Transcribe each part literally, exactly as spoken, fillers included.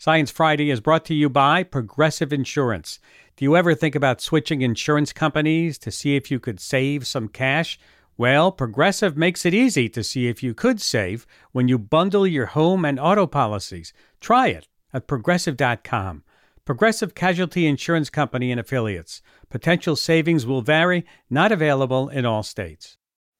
Science Friday is brought to you by Progressive Insurance. Do you ever think about switching insurance companies to see if you could save some cash? Well, Progressive makes it easy to see if you could save when you bundle your home and auto policies. Try it at progressive dot com. Progressive Casualty Insurance Company and Affiliates. Potential savings will vary, not available in all states.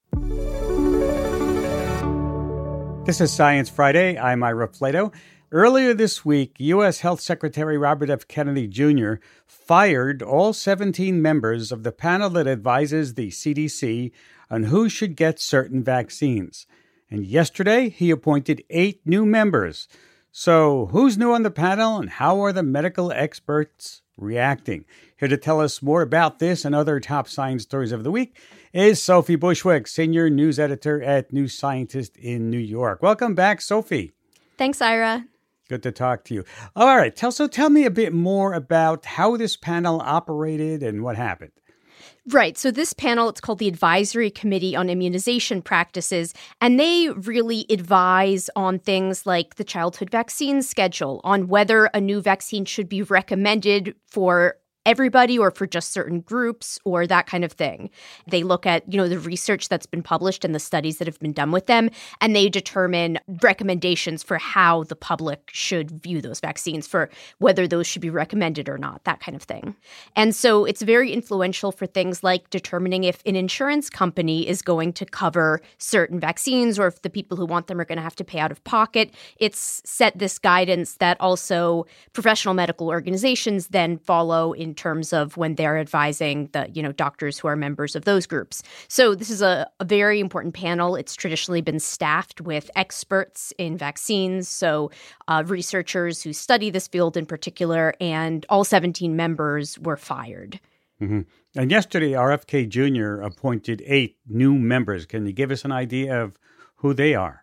This is Science Friday. I'm Ira Flato. Earlier this week, U S Health Secretary Robert F. Kennedy Junior fired all seventeen members of the panel that advises the C D C on who should get certain vaccines. And yesterday, he appointed eight new members. So who's new on the panel and how are the medical experts reacting? Here to tell us more about this and other top science stories of the week is Sophie Bushwick, Senior News Editor at New Scientist in New York. Welcome back, Sophie. Thanks, Ira. Good to talk to you. All right, tell so tell me a bit more about how this panel operated and what happened. Right. So this panel, it's called the Advisory Committee on Immunization Practices, and they really advise on things like the childhood vaccine schedule, on whether a new vaccine should be recommended for everybody or for just certain groups or that kind of thing. They look at, you know, the research that's been published and the studies that have been done with them, and they determine recommendations for how the public should view those vaccines, for whether those should be recommended or not, that kind of thing. And so it's very influential for things like determining if an insurance company is going to cover certain vaccines or if the people who want them are going to have to pay out of pocket. It's set this guidance that also professional medical organizations then follow in terms of when they're advising the, you know, doctors who are members of those groups. So this is a, a very important panel. It's traditionally been staffed with experts in vaccines, so uh, researchers who study this field in particular, and all seventeen members were fired. Mm-hmm. And yesterday, R F K Junior appointed eight new members. Can you give us an idea of who they are?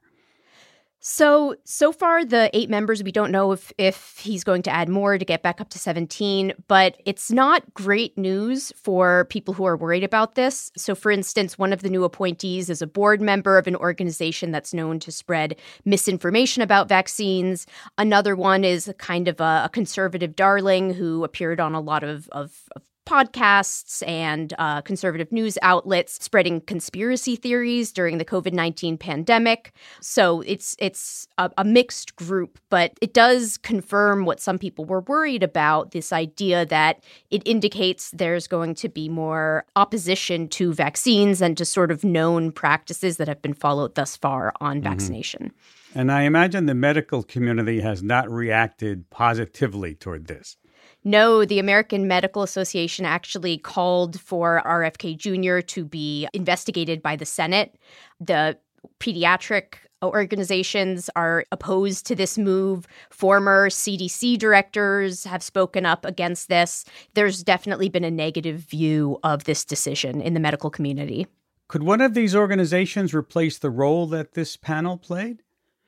So, so far, the eight members, we don't know if, if he's going to add more to get back up to seventeen, but it's not great news for people who are worried about this. So, for instance, one of the new appointees is a board member of an organization that's known to spread misinformation about vaccines. Another one is a kind of a, a conservative darling who appeared on a lot of, of, of podcasts and uh, conservative news outlets spreading conspiracy theories during the covid nineteen pandemic. So it's it's a, a mixed group, but it does confirm what some people were worried about, this idea that it indicates there's going to be more opposition to vaccines and to sort of known practices that have been followed thus far on mm-hmm. vaccination. And I imagine the medical community has not reacted positively toward this. No, the American Medical Association actually called for R F K Junior to be investigated by the Senate. The pediatric organizations are opposed to this move. Former C D C directors have spoken up against this. There's definitely been a negative view of this decision in the medical community. Could one of these organizations replace the role that this panel played?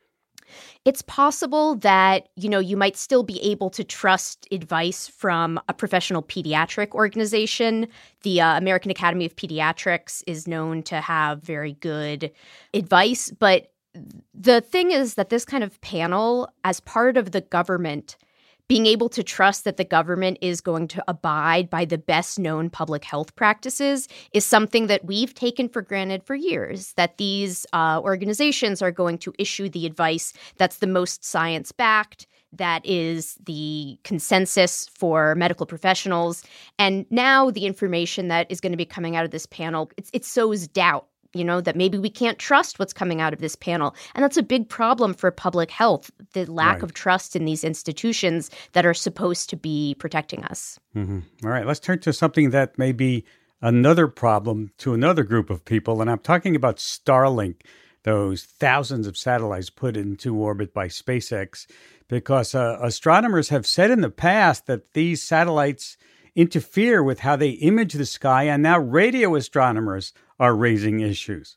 It's possible that, you know, you might still be able to trust advice from a professional pediatric organization. The uh, American Academy of Pediatrics is known to have very good advice. But the thing is that this kind of panel, as part of the government, being able to trust that the government is going to abide by the best known public health practices is something that we've taken for granted for years, that these uh, organizations are going to issue the advice that's the most science-backed, that is the consensus for medical professionals. And now the information that is going to be coming out of this panel, it, it sows doubt. You know, that maybe we can't trust what's coming out of this panel. And that's a big problem for public health, the lack right. of trust in these institutions that are supposed to be protecting us. Mm-hmm. All right, let's turn to something that may be another problem to another group of people. And I'm talking about Starlink, those thousands of satellites put into orbit by SpaceX, because uh, astronomers have said in the past that these satellites interfere with how they image the sky. And now radio astronomers are raising issues.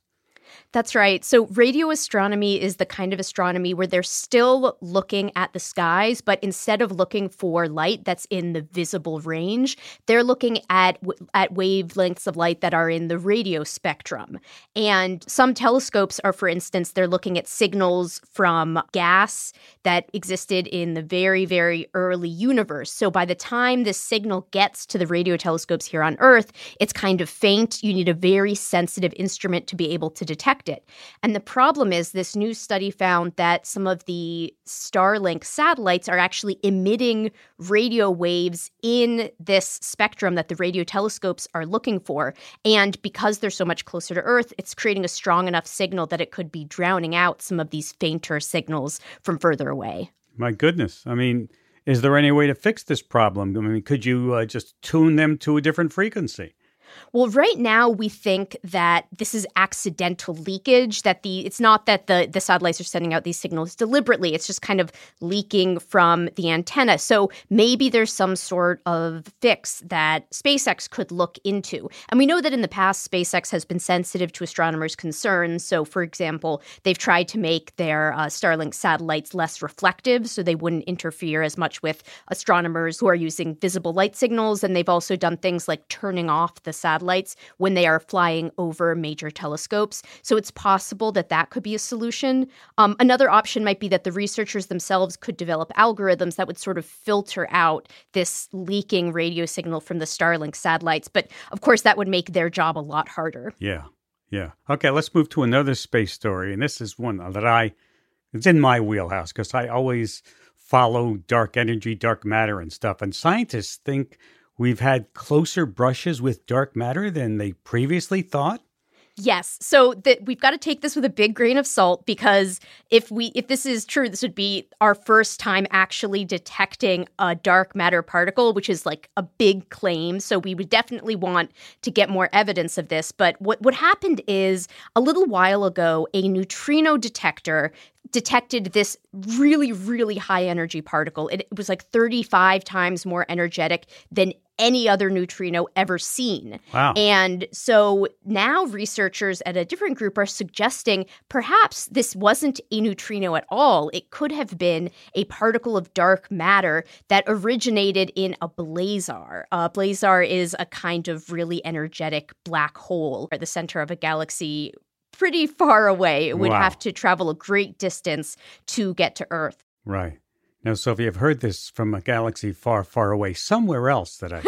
That's right. So radio astronomy is the kind of astronomy where they're still looking at the skies, but instead of looking for light that's in the visible range, they're looking at at wavelengths of light that are in the radio spectrum. And some telescopes are, for instance, they're looking at signals from gas that existed in the very, very early universe. So by the time this signal gets to the radio telescopes here on Earth, it's kind of faint. You need a very sensitive instrument to be able to detect it. And the problem is this new study found that some of the Starlink satellites are actually emitting radio waves in this spectrum that the radio telescopes are looking for. And because they're so much closer to Earth, it's creating a strong enough signal that it could be drowning out some of these fainter signals from further away. My goodness. I mean, is there any way to fix this problem? I mean, could you uh, just tune them to a different frequency? Well, right now we think that this is accidental leakage, that the it's not that the, the satellites are sending out these signals deliberately. It's just kind of leaking from the antenna. So maybe there's some sort of fix that SpaceX could look into. And we know that in the past, SpaceX has been sensitive to astronomers' concerns. So, for example, they've tried to make their uh, Starlink satellites less reflective so they wouldn't interfere as much with astronomers who are using visible light signals. And they've also done things like turning off the satellites when they are flying over major telescopes. So it's possible that that could be a solution. Um, another option might be that the researchers themselves could develop algorithms that would sort of filter out this leaking radio signal from the Starlink satellites. But of course, that would make their job a lot harder. Yeah, yeah. Okay, let's move to another space story. And this is one that I, it's in my wheelhouse because I always follow dark energy, dark matter and stuff. And scientists think we've had closer brushes with dark matter than they previously thought? Yes. So that we've got to take this with a big grain of salt, because if we if this is true, this would be our first time actually detecting a dark matter particle, which is like a big claim. So we would definitely want to get more evidence of this. But what, what happened is a little while ago, a neutrino detector detected this really, really high energy particle. It, it was like thirty-five times more energetic than any other neutrino ever seen. Wow. And so now researchers at a different group are suggesting perhaps this wasn't a neutrino at all. It could have been a particle of dark matter that originated in a blazar. A blazar is a kind of really energetic black hole at the center of a galaxy pretty far away. It would Wow. have to travel a great distance to get to Earth. Right. Now, Sophie, I've heard this from a galaxy far, far away, somewhere else that I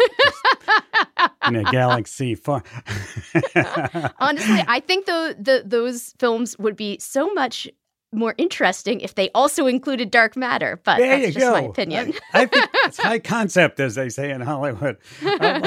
just, in a galaxy far. Honestly, I think the, the those films would be so much more interesting if they also included dark matter, but There that's you just go. my opinion. I, I think it's high concept, as they say in Hollywood. Um,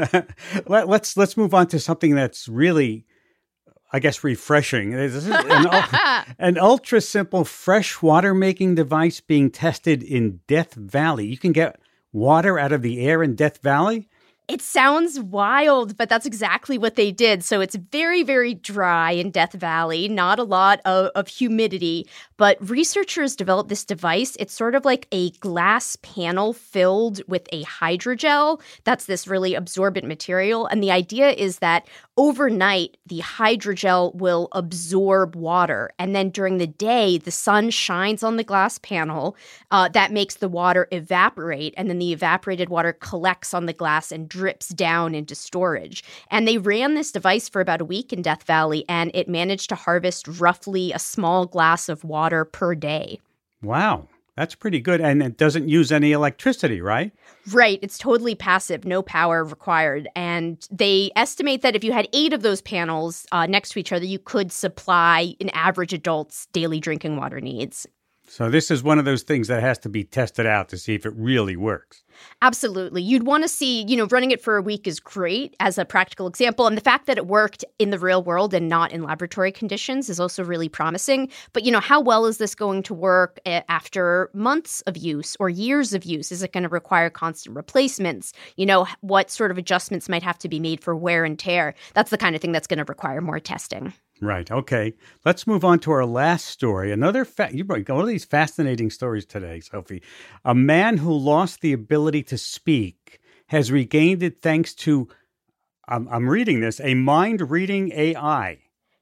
let, let's let's move on to something that's really, I guess, refreshing. This is an, an ultra simple fresh water making device being tested in Death Valley. You can get water out of the air in Death Valley? It sounds wild, but that's exactly what they did. So it's very, very dry in Death Valley, not a lot of, of humidity. But researchers developed this device. It's sort of like a glass panel filled with a hydrogel. That's this really absorbent material. And the idea is that overnight, the hydrogel will absorb water. And then during the day, the sun shines on the glass panel. Uh, that makes the water evaporate. And then the evaporated water collects on the glass and drips down into storage. And they ran this device for about a week in Death Valley, and it managed to harvest roughly a small glass of water per day. Wow. That's pretty good. And it doesn't use any electricity, right? Right. It's totally passive, no power required. And they estimate that if you had eight of those panels uh, next to each other, you could supply an average adult's daily drinking water needs. So this is one of those things that has to be tested out to see if it really works. Absolutely. You'd want to see, you know, running it for a week is great as a practical example. And the fact that it worked in the real world and not in laboratory conditions is also really promising. But, you know, how well is this going to work after months of use or years of use? Is it going to require constant replacements? You know, what sort of adjustments might have to be made for wear and tear? That's the kind of thing that's going to require more testing. Right. Okay. Let's move on to our last story. Another fa- you brought all these fascinating stories today, Sophie. A man who lost the ability to speak has regained it thanks to, I'm, I'm reading this, a mind-reading A I.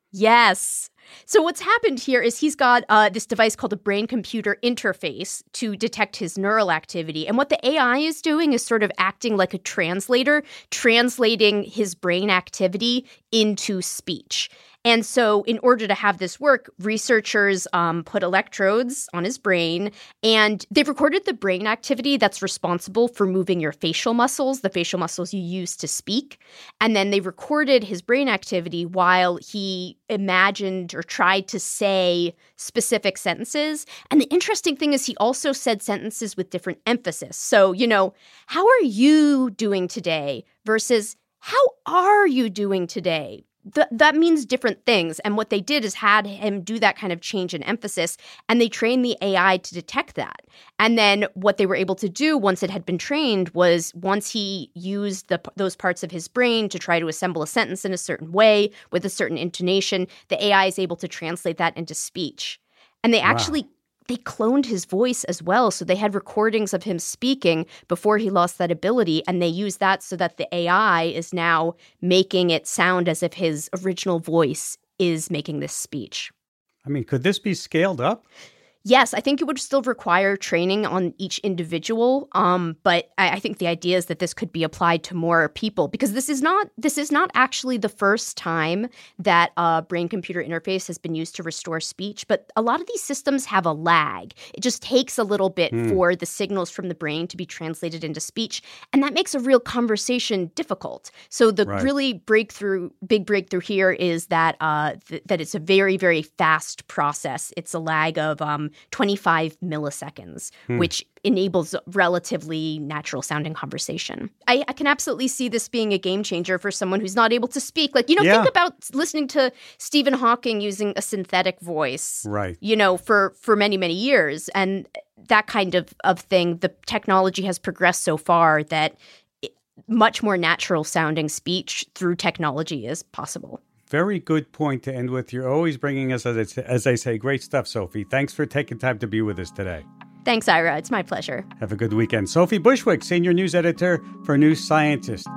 Yes. So what's happened here is he's got uh, this device called a brain-computer interface to detect his neural activity. And what the A I is doing is sort of acting like a translator, translating his brain activity into speech. And so in order to have this work, researchers um, put electrodes on his brain, and they've recorded the brain activity that's responsible for moving your facial muscles, the facial muscles you use to speak. And then they recorded his brain activity while he imagined or tried to say specific sentences. And the interesting thing is he also said sentences with different emphasis. So, you know, how are you doing today versus how are you doing today? Th- that means different things. And what they did is had him do that kind of change in emphasis, and they trained the A I to detect that. And then what they were able to do once it had been trained was once he used the, those parts of his brain to try to assemble a sentence in a certain way with a certain intonation, the A I is able to translate that into speech. And they actually wow. They cloned his voice as well. So they had recordings of him speaking before he lost that ability. And they used that so that the A I is now making it sound as if his original voice is making this speech. I mean, could this be scaled up? Yes, I think it would still require training on each individual, um, but I, I think the idea is that this could be applied to more people because this is not this is not actually the first time that a brain-computer interface has been used to restore speech. But a lot of these systems have a lag. It just takes a little bit mm. for the signals from the brain to be translated into speech, and that makes a real conversation difficult. So the right. really breakthrough, big breakthrough here is that uh, th- that it's a very very fast process. It's a lag of um, twenty-five milliseconds, hmm. which enables relatively natural sounding conversation. I, I can absolutely see this being a game changer for someone who's not able to speak. Like, you know, yeah. think about listening to Stephen Hawking using a synthetic voice, right? You know, for, for many, many years. And that kind of, of thing, the technology has progressed so far that it, much more natural sounding speech through technology is possible. Very good point to end with. You're always bringing us, as I, as I say, great stuff, Sophie. Thanks for taking time to be with us today. Thanks, Ira. It's my pleasure. Have a good weekend. Sophie Bushwick, Senior News Editor for New Scientist.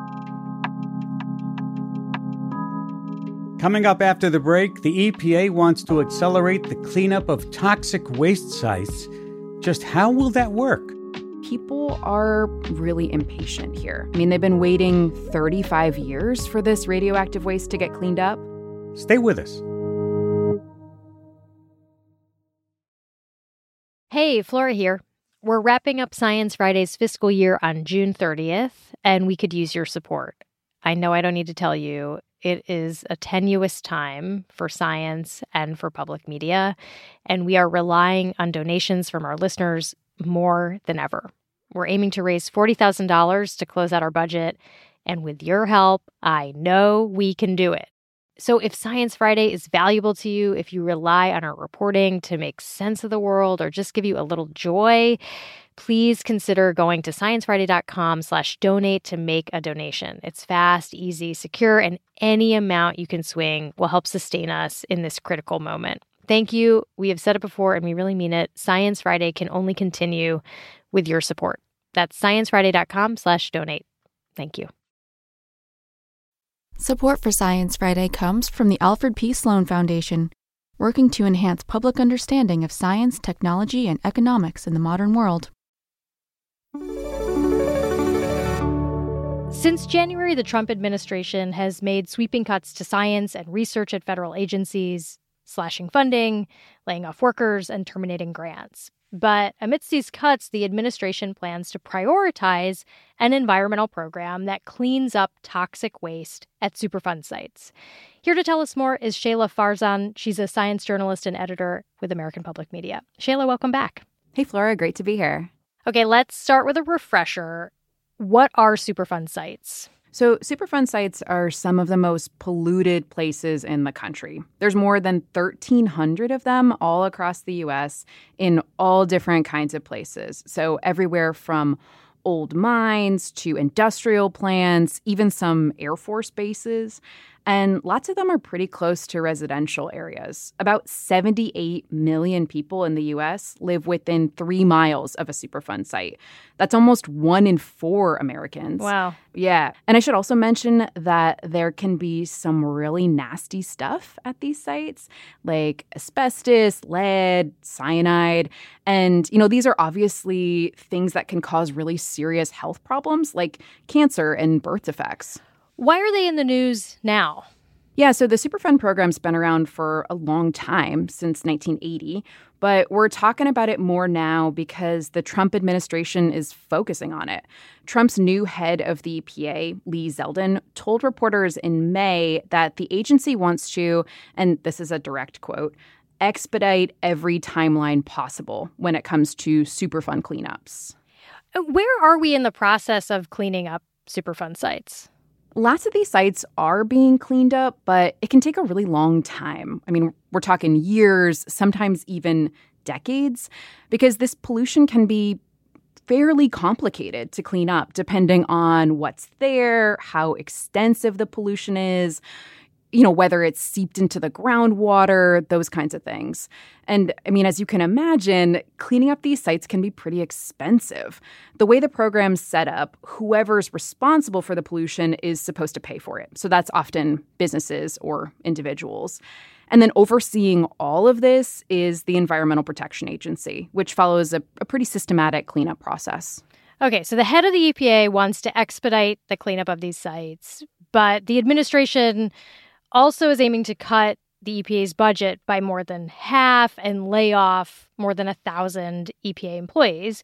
Coming up after the break, the E P A wants to accelerate the cleanup of toxic waste sites. Just how will that work? People are really impatient here. I mean, they've been waiting thirty-five years for this radioactive waste to get cleaned up. Stay with us. Hey, Flora here. We're wrapping up Science Friday's fiscal year on June thirtieth, and we could use your support. I know I don't need to tell you, it is a tenuous time for science and for public media, and we are relying on donations from our listeners more than ever. We're aiming to raise forty thousand dollars to close out our budget, and with your help, I know we can do it. So if Science Friday is valuable to you, if you rely on our reporting to make sense of the world or just give you a little joy, please consider going to sciencefriday.com slash donate to make a donation. It's fast, easy, secure, and any amount you can swing will help sustain us in this critical moment. Thank you. We have said it before, and we really mean it. Science Friday can only continue with your support. That's sciencefriday.com slash donate. Thank you. Support for Science Friday comes from the Alfred P. Sloan Foundation, working to enhance public understanding of science, technology, and economics in the modern world. Since January, the Trump administration has made sweeping cuts to science and research at federal agencies, slashing funding, laying off workers, and terminating grants. But amidst these cuts, the administration plans to prioritize an environmental program that cleans up toxic waste at Superfund sites. Here to tell us more is Shayla Farzan. She's a science journalist and editor with American Public Media. Shayla, welcome back. Hey, Flora. Great to be here. Okay, let's start with a refresher. What are Superfund sites? So Superfund sites are some of the most polluted places in the country. There's more than thirteen hundred of them all across the U S in all different kinds of places. So everywhere from old mines to industrial plants, even some Air Force bases. And lots of them are pretty close to residential areas. About seventy-eight million people in the U S live within three miles of a Superfund site. That's almost one in four Americans. Wow. Yeah. And I should also mention that there can be some really nasty stuff at these sites, like asbestos, lead, cyanide. And, you know, these are obviously things that can cause really serious health problems like cancer and birth defects. Why are they in the news now? Yeah, so the Superfund program's been around for a long time, since nineteen eighty, but we're talking about it more now because the Trump administration is focusing on it. Trump's new head of the E P A, Lee Zeldin, told reporters in May that the agency wants to, and this is a direct quote, expedite every timeline possible when it comes to Superfund cleanups. Where are we in the process of cleaning up Superfund sites? Lots of these sites are being cleaned up, but it can take a really long time. I mean, we're talking years, sometimes even decades, because this pollution can be fairly complicated to clean up depending on what's there, how extensive the pollution is, you know, whether it's seeped into the groundwater, those kinds of things. And I mean, as you can imagine, cleaning up these sites can be pretty expensive. The way the program's set up, whoever's responsible for the pollution is supposed to pay for it. So that's often businesses or individuals. And then overseeing all of this is the Environmental Protection Agency, which follows a, a pretty systematic cleanup process. Okay, so the head of the E P A wants to expedite the cleanup of these sites, but the administration also is aiming to cut the E P A's budget by more than half and lay off more than a thousand E P A employees.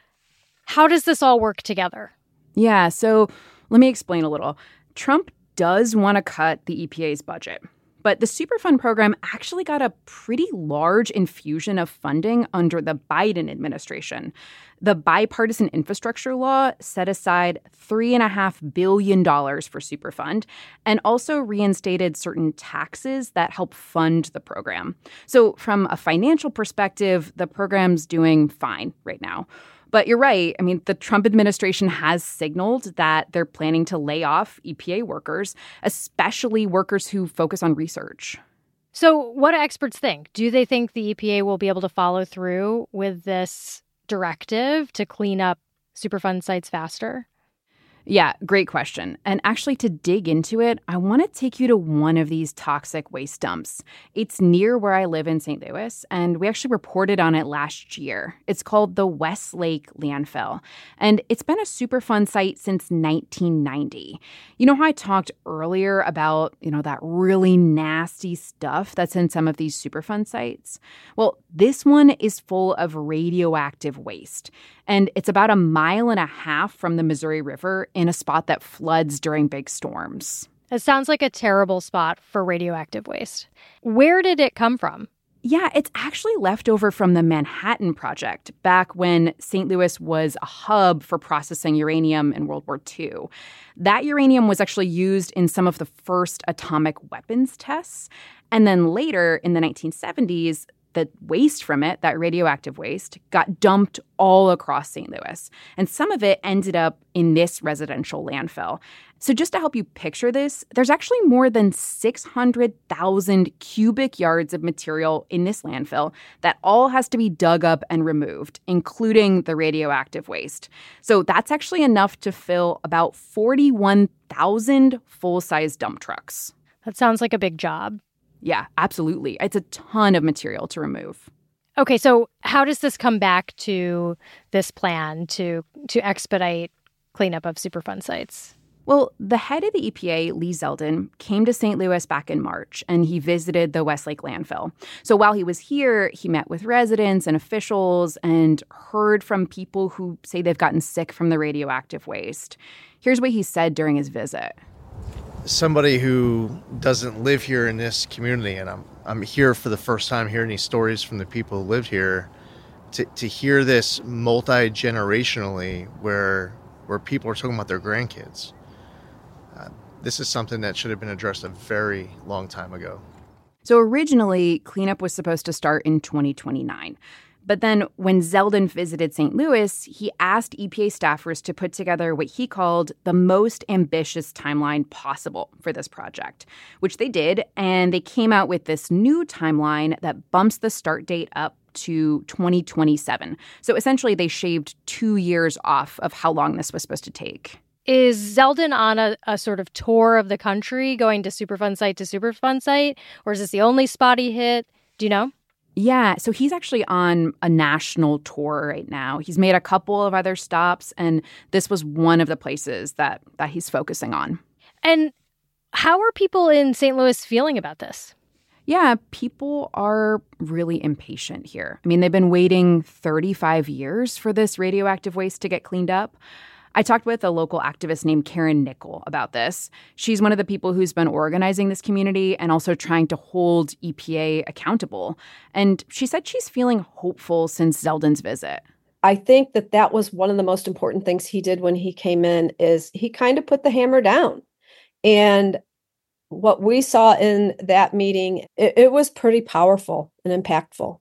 How does this all work together? Yeah, so let me explain a little. Trump does want to cut the E P A's budget, but the Superfund program actually got a pretty large infusion of funding under the Biden administration. The bipartisan infrastructure law set aside three point five billion dollars for Superfund and also reinstated certain taxes that help fund the program. So from a financial perspective, the program's doing fine right now. But you're right. I mean, the Trump administration has signaled that they're planning to lay off E P A workers, especially workers who focus on research. So what do experts think? Do they think the E P A will be able to follow through with this directive to clean up Superfund sites faster? Yeah, great question. And actually, to dig into it, I want to take you to one of these toxic waste dumps. It's near where I live in Saint Louis, and we actually reported on it last year. It's called the Westlake Landfill, and it's been a Superfund site since nineteen ninety. You know how I talked earlier about, you know, that really nasty stuff that's in some of these Superfund sites? Well, this one is full of radioactive waste, and it's about a mile and a half from the Missouri River in a spot that floods during big storms. It sounds like a terrible spot for radioactive waste. Where did it come from? Yeah, it's actually left over from the Manhattan Project back when Saint Louis was a hub for processing uranium in World War Two. That uranium was actually used in some of the first atomic weapons tests. And then later in the nineteen seventies, the waste from it, that radioactive waste, got dumped all across Saint Louis. And some of it ended up in this residential landfill. So just to help you picture this, there's actually more than six hundred thousand cubic yards of material in this landfill that all has to be dug up and removed, including the radioactive waste. So that's actually enough to fill about forty-one thousand full-size dump trucks. That sounds like a big job. Yeah, absolutely. It's a ton of material to remove. Okay, so how does this come back to this plan to to expedite cleanup of Superfund sites? Well, the head of the E P A, Lee Zeldin, came to Saint Louis back in March, and he visited the Westlake landfill. So while he was here, he met with residents and officials and heard from people who say they've gotten sick from the radioactive waste. Here's what he said during his visit. Somebody who doesn't live here in this community, and I'm I'm here for the first time hearing these stories from the people who lived here, to to hear this multi-generationally where where people are talking about their grandkids. Uh, this is something that should have been addressed a very long time ago. So originally, cleanup was supposed to start in twenty twenty-nine. But then when Zeldin visited Saint Louis, he asked E P A staffers to put together what he called the most ambitious timeline possible for this project, which they did. And they came out with this new timeline that bumps the start date up to twenty twenty-seven. So essentially, they shaved two years off of how long this was supposed to take. Is Zeldin on a, a sort of tour of the country, going to Superfund site to Superfund site? Or is this the only spot he hit? Do you know? Yeah, so he's actually on a national tour right now. He's made a couple of other stops, and this was one of the places that, that he's focusing on. And how are people in Saint Louis feeling about this? Yeah, people are really impatient here. I mean, they've been waiting thirty-five years for this radioactive waste to get cleaned up. I talked with a local activist named Karen Nickel about this. She's one of the people who's been organizing this community and also trying to hold E P A accountable. And she said she's feeling hopeful since Zeldin's visit. I think that that was one of the most important things he did when he came in, is he kind of put the hammer down. And what we saw in that meeting, it, it was pretty powerful and impactful.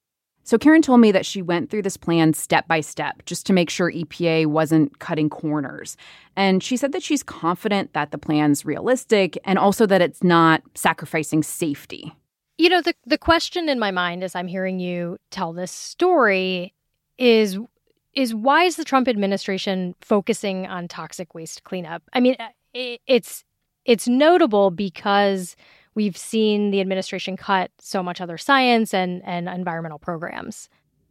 So Karen told me that she went through this plan step by step just to make sure E P A wasn't cutting corners. And she said that she's confident that the plan's realistic and also that it's not sacrificing safety. You know, the, the question in my mind as I'm hearing you tell this story is, is why is the Trump administration focusing on toxic waste cleanup? I mean, it, it's it's notable because we've seen the administration cut so much other science and, and environmental programs.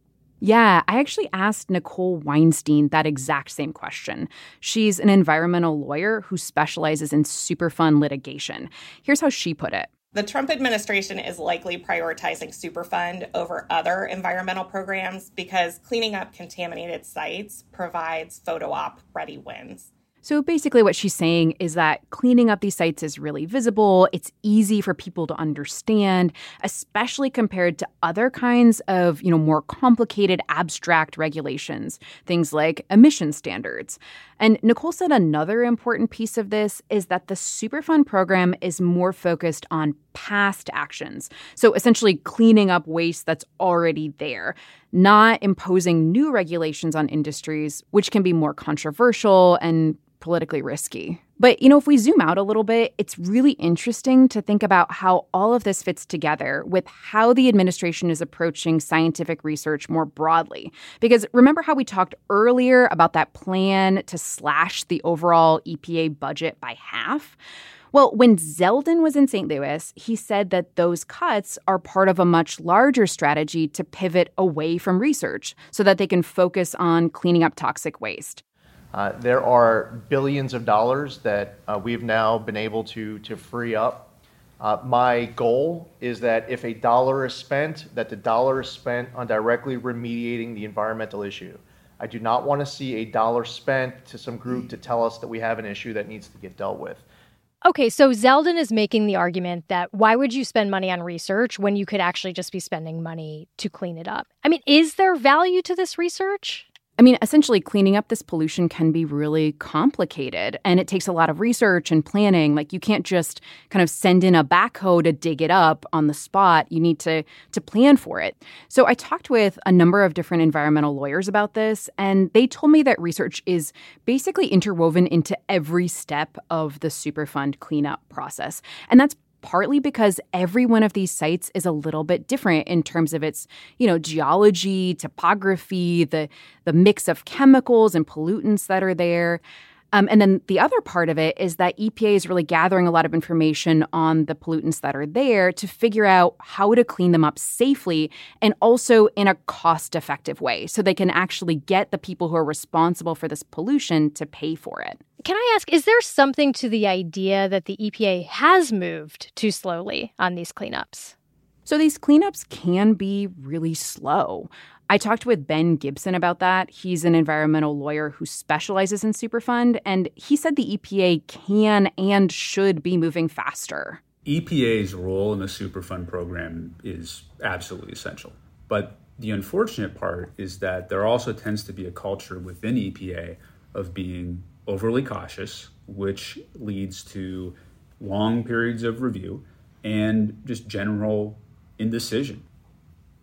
Yeah, I actually asked Nicole Weinstein that exact same question. She's an environmental lawyer who specializes in Superfund litigation. Here's how she put it. The Trump administration is likely prioritizing Superfund over other environmental programs because cleaning up contaminated sites provides photo op ready wins. So basically what she's saying is that cleaning up these sites is really visible. It's easy for people to understand, especially compared to other kinds of, you know, more complicated, abstract regulations, things like emission standards. And Nicole said another important piece of this is that the Superfund program is more focused on past actions. So essentially cleaning up waste that's already there, not imposing new regulations on industries, which can be more controversial and politically risky. But, you know, if we zoom out a little bit, it's really interesting to think about how all of this fits together with how the administration is approaching scientific research more broadly. Because remember how we talked earlier about that plan to slash the overall E P A budget by half? Well, when Zeldin was in Saint Louis, he said that those cuts are part of a much larger strategy to pivot away from research so that they can focus on cleaning up toxic waste. Uh, there are billions of dollars that uh, we've now been able to, to free up. Uh, my goal is that if a dollar is spent, that the dollar is spent on directly remediating the environmental issue. I do not want to see a dollar spent to some group to tell us that we have an issue that needs to get dealt with. Okay, so Zeldin is making the argument that why would you spend money on research when you could actually just be spending money to clean it up? I mean, is there value to this research? I mean, essentially, cleaning up this pollution can be really complicated, and it takes a lot of research and planning. Like, you can't just kind of send in a backhoe to dig it up on the spot. You need to to plan for it. So I talked with a number of different environmental lawyers about this, and they told me that research is basically interwoven into every step of the Superfund cleanup process. And that's partly because every one of these sites is a little bit different in terms of its, you know, geology, topography, the the mix of chemicals and pollutants that are there. Um, and then the other part of it is that E P A is really gathering a lot of information on the pollutants that are there to figure out how to clean them up safely and also in a cost-effective way so they can actually get the people who are responsible for this pollution to pay for it. Can I ask, is there something to the idea that the E P A has moved too slowly on these cleanups? So these cleanups can be really slow. I talked with Ben Gibson about that. He's an environmental lawyer who specializes in Superfund, and he said the E P A can and should be moving faster. E P A's role in the Superfund program is absolutely essential. But the unfortunate part is that there also tends to be a culture within E P A of being overly cautious, which leads to long periods of review and just general indecision.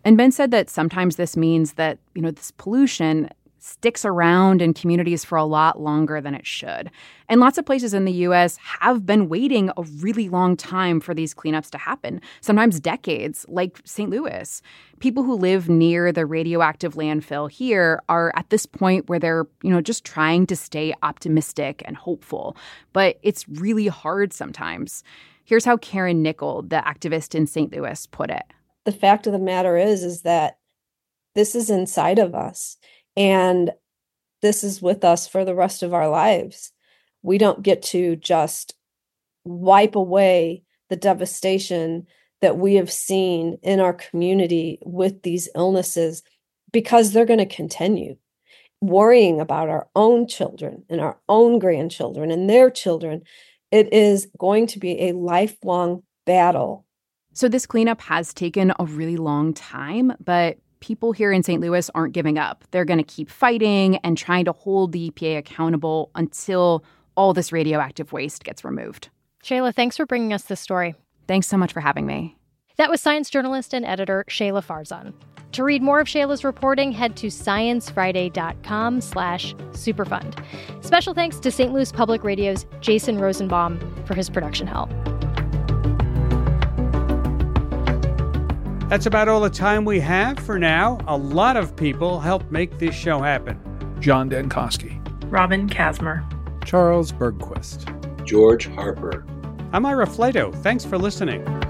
And Ben said that sometimes this means that, you know, this pollution sticks around in communities for a lot longer than it should. And lots of places in the U S have been waiting a really long time for these cleanups to happen, sometimes decades, like Saint Louis. People who live near the radioactive landfill here are at this point where they're, you know, just trying to stay optimistic and hopeful. But it's really hard sometimes. Here's how Karen Nickel, the activist in Saint Louis, put it. The fact of the matter is, is that this is inside of us. And this is with us for the rest of our lives. We don't get to just wipe away the devastation that we have seen in our community with these illnesses, because they're going to continue. Worrying about our own children and our own grandchildren and their children, it is going to be a lifelong battle. So this cleanup has taken a really long time, but people here in Saint Louis aren't giving up. They're going to keep fighting and trying to hold the E P A accountable until all this radioactive waste gets removed. Shayla, thanks for bringing us this story. Thanks so much for having me. That was science journalist and editor Shayla Farzan. To read more of Shayla's reporting, head to sciencefriday.com slash superfund. Special thanks to Saint Louis Public Radio's Jason Rosenbaum for his production help. That's about all the time we have for now. A lot of people helped make this show happen. John Dankosky, Robin Kazmer, Charles Bergquist, George Harper. I'm Ira Flato. Thanks for listening.